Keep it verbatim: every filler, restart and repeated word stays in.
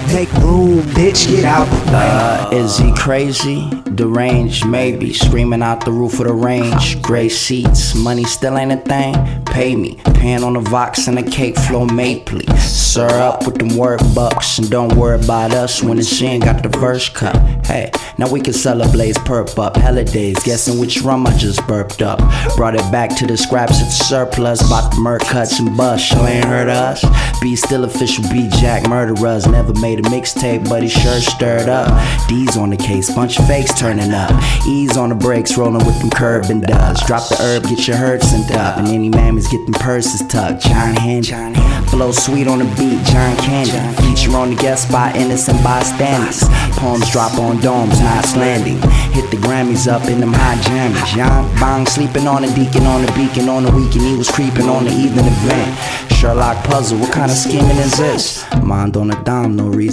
Make room, bitch, get out the way. Uh, is he crazy? Deranged, maybe. Screaming out the roof of the range. Gray seats, money still ain't a thing. Pay me, pan on the Vox and the cake flow mate, please. Sir up with them word bucks, and don't worry about us when the shin got the verse cut. Hey, now we can celebrate perp up. Hella days, guessing which rum I just burped up. Brought it back to the scraps, it's surplus. About the murk cuts and bust, you ain't heard of us. B still official, B Jack murderers. Never made a mixtape, but he sure stirred up. D's on the case, bunch of fakes turning up. E's on the brakes, rolling with them curb and does. Drop the herb, get your herd sent up. And any mammies get them purses tucked. John Handy, flow sweet on the beat, John Candy. Feature on the guest spot, innocent bystanders. Poems drop on domes, not landing. Hit the Grammys up in them high jammies. Young Bong sleeping on a deacon on the beacon on the weekend. He was creeping on the evening event. Sherlock puzzle, what kind of scheming is this? Mind on a dime, no reason.